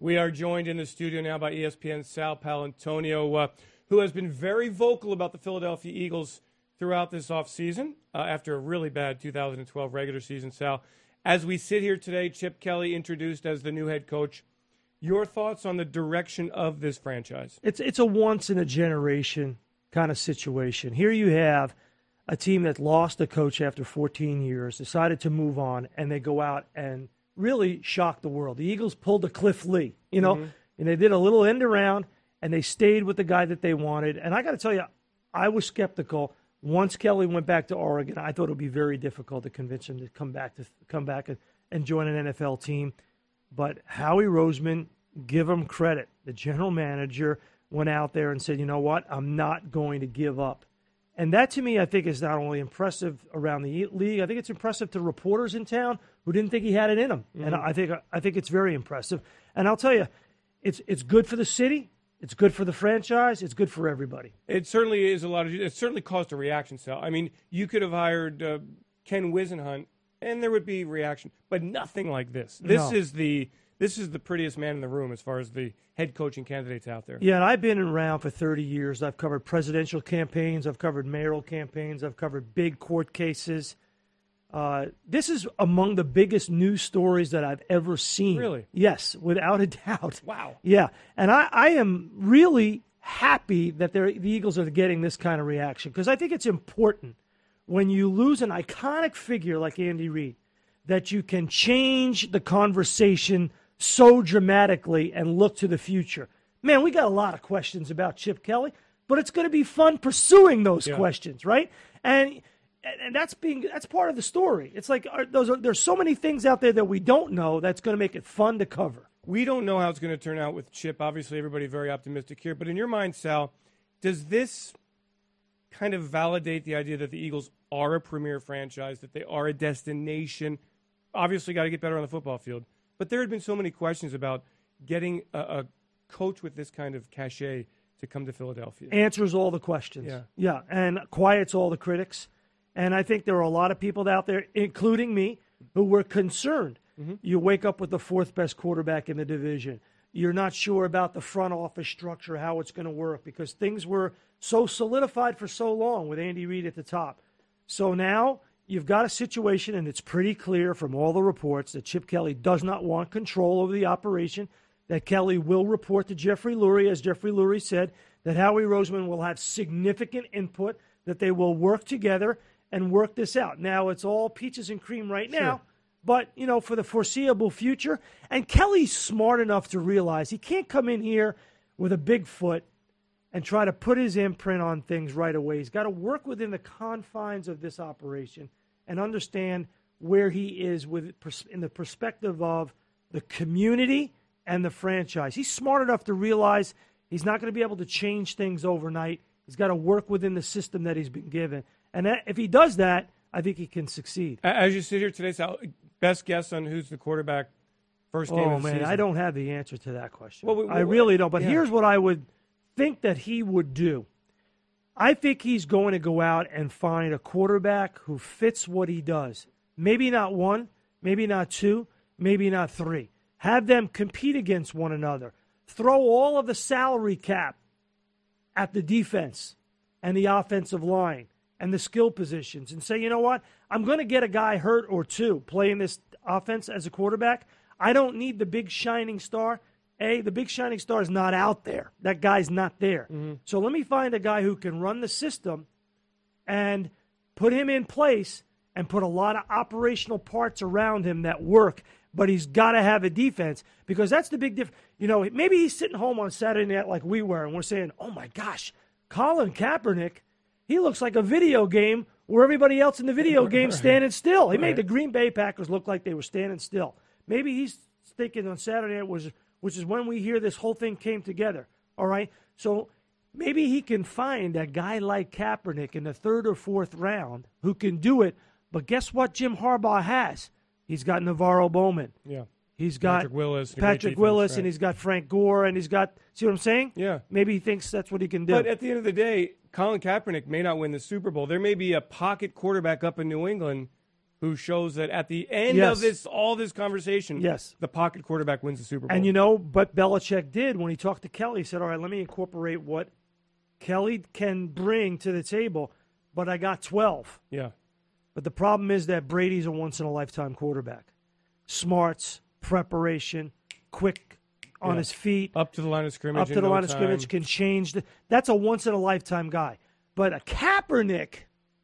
We are joined in the studio now by ESPN's Sal Paolantonio, who has been very vocal about the Philadelphia Eagles throughout this offseason after a really bad 2012 regular season. Sal, as we sit here today, Chip Kelly introduced as the new head coach. Your thoughts on the direction of this franchise? It's a once-in-a-generation kind of situation. Here you have a team that lost a coach after 14 years, decided to move on, and they go out and really shocked the world. The Eagles pulled a Cliff Lee, and they did a little end around, and they stayed with the guy that they wanted. And I got to tell you, I was skeptical. Once Kelly went back to Oregon, I thought it would be very difficult to convince him to come back and join an NFL team. But Howie Roseman, give him credit. The general manager went out there and said, you know what, I'm not going to give up. And that, to me, I think is not only impressive around the league, I think it's impressive to reporters in town who didn't think he had it in him. And I think it's very impressive. And I'll tell you, it's good for the city. It's good for the franchise. It's good for everybody. It certainly is it certainly caused a reaction, Sal. I mean, you could have hired Ken Whisenhunt, and there would be reaction, but nothing like this. This is the prettiest man in the room as far as the head coaching candidates out there. Yeah, and I've been around for 30 years. I've covered presidential campaigns. I've covered mayoral campaigns. I've covered big court cases. This is among the biggest news stories that I've ever seen. Really? Yes, without a doubt. Wow. Yeah, and I am really happy that the Eagles are getting this kind of reaction because I think it's important when you lose an iconic figure like Andy Reid that you can change the conversation so dramatically and look to the future. Man, we got a lot of questions about Chip Kelly, but it's going to be fun pursuing those questions, right? And that's part of the story. It's like there's so many things out there that we don't know that's going to make it fun to cover. We don't know how it's going to turn out with Chip. Obviously, everybody very optimistic here. But in your mind, Sal, does this kind of validate the idea that the Eagles are a premier franchise, that they are a destination? Obviously, got to get better on the football field. But there had been so many questions about getting a coach with this kind of cachet to come to Philadelphia. Answers all the questions. Yeah, and quiets all the critics. And I think there are a lot of people out there, including me, who were concerned. Mm-hmm. You wake up with the fourth best quarterback in the division. You're not sure about the front office structure, how it's going to work, because things were so solidified for so long with Andy Reid at the top. So now you've got a situation, and it's pretty clear from all the reports that Chip Kelly does not want control over the operation, that Kelly will report to Jeffrey Lurie, as Jeffrey Lurie said, that Howie Roseman will have significant input, that they will work together and work this out. Now, it's all peaches and cream right now, but, for the foreseeable future. And Kelly's smart enough to realize he can't come in here with a big foot and try to put his imprint on things right away. He's got to work within the confines of this operation and understand where he is in the perspective of the community and the franchise. He's smart enough to realize he's not going to be able to change things overnight. He's got to work within the system that he's been given. And if he does that, I think he can succeed. As you sit here today, Sal, best guess on who's the quarterback first game of the season? Oh, man, I don't have the answer to that question. I really don't. But here's what I would think that he would do. I think he's going to go out and find a quarterback who fits what he does. Maybe not one, maybe not two, maybe not three. Have them compete against one another. Throw all of the salary cap at the defense and the offensive line and the skill positions and say, you know what, I'm going to get a guy hurt or two playing this offense as a quarterback. I don't need the big shining star. The big shining star is not out there. That guy's not there. Mm-hmm. So let me find a guy who can run the system and put him in place and put a lot of operational parts around him that work, but he's got to have a defense because that's the big difference. Maybe he's sitting home on Saturday night like we were, and we're saying, oh, my gosh, Colin Kaepernick, he looks like a video game where everybody else in the video game standing still. He made the Green Bay Packers look like they were standing still. Maybe he's thinking on Saturday night, which is when we hear this whole thing came together, all right? So maybe he can find a guy like Kaepernick in the third or fourth round who can do it. But guess what Jim Harbaugh has? He's got Navarro Bowman. Yeah. He's got Patrick Willis, and he's got Frank Gore, and he's got – see what I'm saying? Yeah. Maybe he thinks that's what he can do. But at the end of the day, Colin Kaepernick may not win the Super Bowl. There may be a pocket quarterback up in New England who shows that at the end of all this conversation, the pocket quarterback wins the Super Bowl. And but Belichick did when he talked to Kelly. He said, all right, let me incorporate what Kelly can bring to the table, but I got 12. Yeah. But the problem is that Brady's a once-in-a-lifetime quarterback. Smarts, preparation, quick on his feet. Up to the line of scrimmage. Of scrimmage, can change. That's a once-in-a-lifetime guy. But a Kaepernick,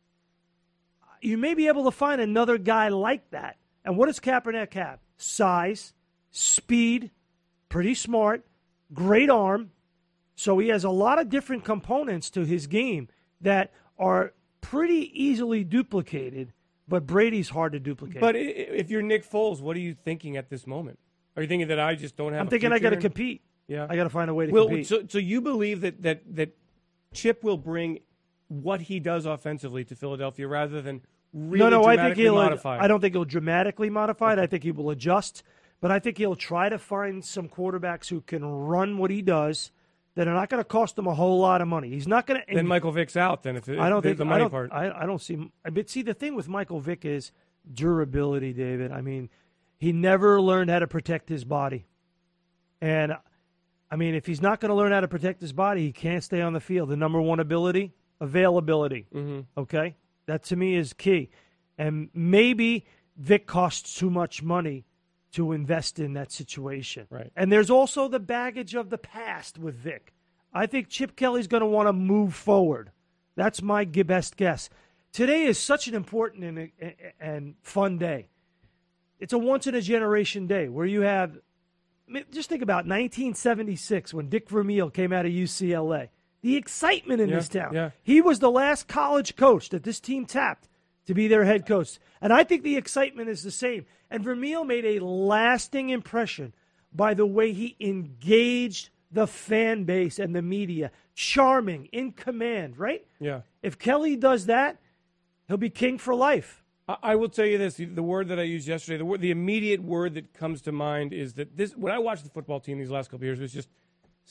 you may be able to find another guy like that. And what does Kaepernick have? Size, speed, pretty smart, great arm. So he has a lot of different components to his game that are pretty easily duplicated, but Brady's hard to duplicate. But if you're Nick Foles, what are you thinking at this moment? Are you thinking that I just don't have I'm thinking I got to compete. Yeah. I got to find a way to compete. So you believe that Chip will bring what he does offensively to Philadelphia rather than really dramatically modify it? I don't think he'll dramatically modify it. I think he will adjust. But I think he'll try to find some quarterbacks who can run what he does that are not going to cost him a whole lot of money. He's not going to. Then Michael Vick's out. Then I don't think the money part. I don't see. But see, the thing with Michael Vick is durability, David. I mean, he never learned how to protect his body, and I mean, if he's not going to learn how to protect his body, he can't stay on the field. The number one ability, availability. Mm-hmm. Okay, that to me is key. And maybe Vick costs too much money to invest in that situation. Right. And there's also the baggage of the past with Vick. I think Chip Kelly's going to want to move forward. That's my best guess. Today is such an important and fun day. It's a once-in-a-generation day where you have, just think about 1976 when Dick Vermeil came out of UCLA. The excitement in this town. Yeah. He was the last college coach that this team tapped to be their head coach. And I think the excitement is the same. And Vermeil made a lasting impression by the way he engaged the fan base and the media. Charming, in command, right? Yeah. If Kelly does that, he'll be king for life. I will tell you this, the word that I used yesterday, the immediate word that comes to mind is that when I watched the football team these last couple of years, it was just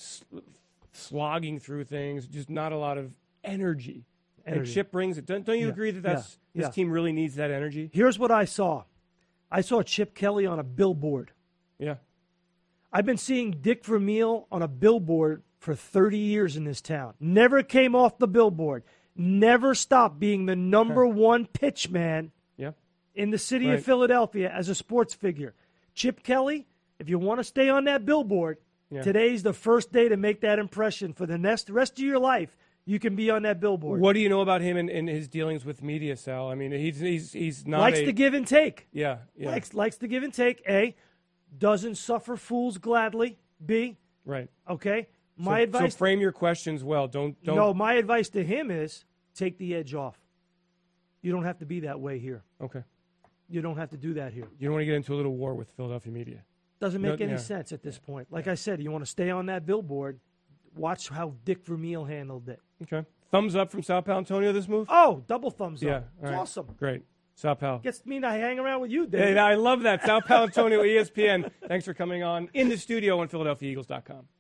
slogging through things, just not a lot of energy. And Chip brings it. Don't you agree that this team really needs that energy? Here's what I saw. I saw Chip Kelly on a billboard. Yeah. I've been seeing Dick Vermeil on a billboard for 30 years in this town. Never came off the billboard. Never stopped being the number one pitch man in the city of Philadelphia as a sports figure. Chip Kelly, if you want to stay on that billboard, today's the first day to make that impression. For the rest of your life, you can be on that billboard. What do you know about him and his dealings with media, Sal? I mean, he's not likes to give and take. Yeah. Likes to give and take. A, doesn't suffer fools gladly. B, right. Okay. My advice. So frame your questions well. Don't. No, my advice to him is take the edge off. You don't have to be that way here. Okay. You don't have to do that here. You don't want to get into a little war with Philadelphia media. Doesn't make any sense at this point. Like I said, you want to stay on that billboard. Watch how Dick Vermeil handled it. Okay. Thumbs up from Sal Paolantonio, this move? Oh, double thumbs up. Yeah. It's awesome. Great. Sal Pal. Gets me to hang around with you, Dave. Hey, I love that. Sal Paolantonio, ESPN. Thanks for coming on in the studio on PhiladelphiaEagles.com.